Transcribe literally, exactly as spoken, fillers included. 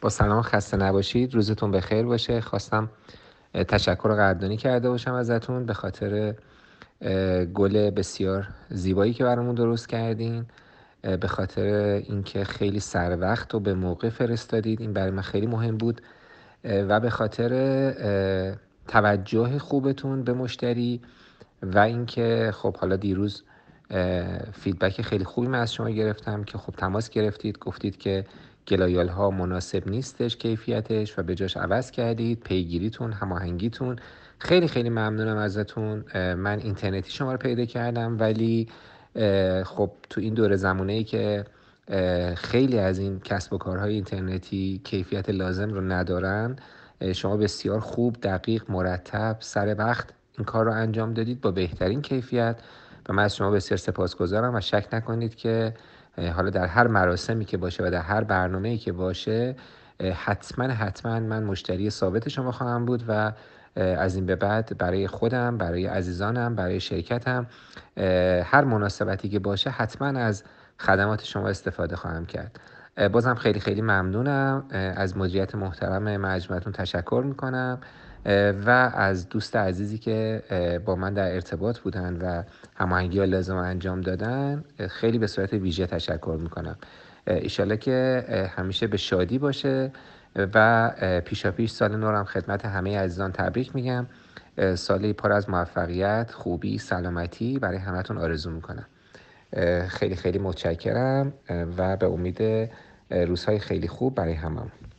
با سلام، خسته نباشید، روزتون بخیر باشه. خواستم تشکر و قدردانی کرده باشم ازتون به خاطر گل بسیار زیبایی که برامون درست کردین، به خاطر اینکه خیلی سر وقت و به موقع فرستادید. این برای من خیلی مهم بود و به خاطر توجه خوبتون به مشتری و اینکه خب حالا دیروز فیدبک خیلی خوبی من از شما گرفتم که خب تماس گرفتید، گفتید که گلایال ها مناسب نیستش کیفیتش و به جاش عوض کردید. پیگیریتون، هماهنگیتون خیلی خیلی ممنونم ازتون. من اینترنتی شما رو پیدا کردم، ولی خب تو این دوره زمانه ای که خیلی از این کسب و کارهای اینترنتی کیفیت لازم رو ندارن، شما بسیار خوب، دقیق، مرتب، سر وقت این کار رو انجام دادید با بهترین کیفیت و من از شما بسیار سپاسگزارم و شک نکنید که حالا در هر مراسمی که باشه و در هر برنامه‌ای که باشه حتما حتما من مشتری ثابت شما خواهم بود و از این به بعد برای خودم، برای عزیزانم، برای شرکتم، هر مناسبتی که باشه حتما از خدمات شما استفاده خواهم کرد. بازم خیلی خیلی ممنونم. از مدیریت محترم مجموعتون تشکر میکنم و از دوست عزیزی که با من در ارتباط بودن و هماهنگی ها لازم انجام دادن خیلی به صورت ویژه تشکر میکنم. ایشالله که همیشه به شادی باشه و پیشا پیش سال نو هم خدمت همه عزیزان تبریک میگم. سالی پر از موفقیت، خوبی، سلامتی برای همتون آرزو میکنم. خیلی خیلی متشکرم و به امید روزهای خیلی خوب برای هممون.